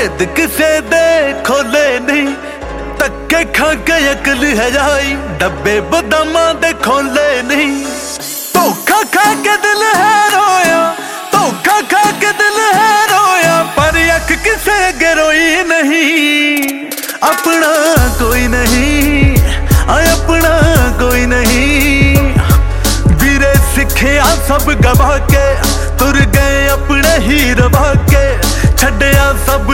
भेद किसे दे खोले नहीं, धक्के खा के अकल है जाई, डब्बे बदामा दे खोले नहीं। धोखा खा के दिल है रोया, धोखा खा के दिल है रोया, पर अख किसे अगे रोई नहीं। अपना कोई नहीं, अपना कोई नहीं, वीरे सिखिया सब गवा के तुर गए अपने ही रवा के, छड़िया सब